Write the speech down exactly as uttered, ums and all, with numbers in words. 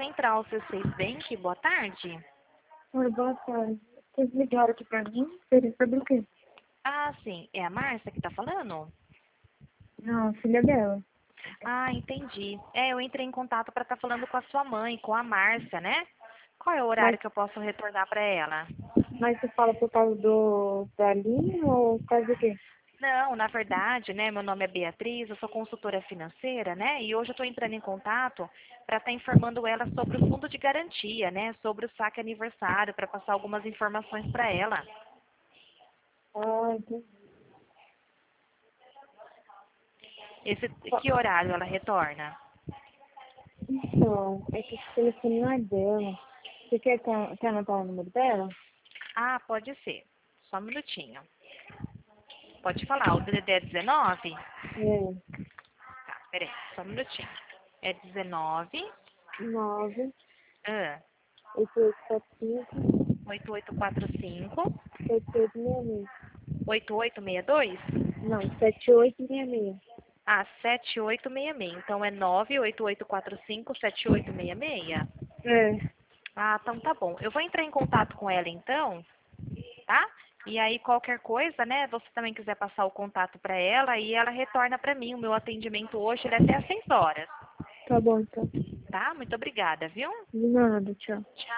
Central C seis Bank, boa tarde. Oi, boa tarde. Vocês ligaram aqui pra mim? Seria sobre o quê? Ah, sim, é a Márcia que tá falando? Não, filha dela. Ah, entendi. É, eu entrei em contato para estar falando com a sua mãe, com a Márcia, né? Qual é o Mas, horário que eu posso retornar para ela? mas você fala por causa do, da linha ou por causa do quê? Não, na verdade, né, meu nome é Beatriz, eu sou consultora financeira, né, e hoje eu estou entrando em contato para estar informando ela sobre o fundo de garantia, né, sobre o saque aniversário, para passar algumas informações para ela. Ah, entendi. Esse, que horário ela retorna? Então, é que esse telefone não é dela. Você quer, que- quer anotar o número dela? Ah, pode ser. Só um minutinho. Pode falar, o D D D é dezenove? É. Tá, peraí, só um minutinho. É dezenove, nove, ah, oito oito quatro cinco, oito oito quatro cinco, sete oito seis seis. oito oito seis dois? Não, sete oito seis seis. Ah, sete oito seis seis. Então é nove oito oito quatro cinco sete oito seis seis? É. Ah, então tá bom. Eu vou entrar em contato com ela então, tá? E aí qualquer coisa, né, você também quiser passar o contato para ela e ela retorna para mim. O meu atendimento hoje ele é até às seis horas, Tá bom, então. tá? Muito obrigada, viu? De nada, tchau. Tchau.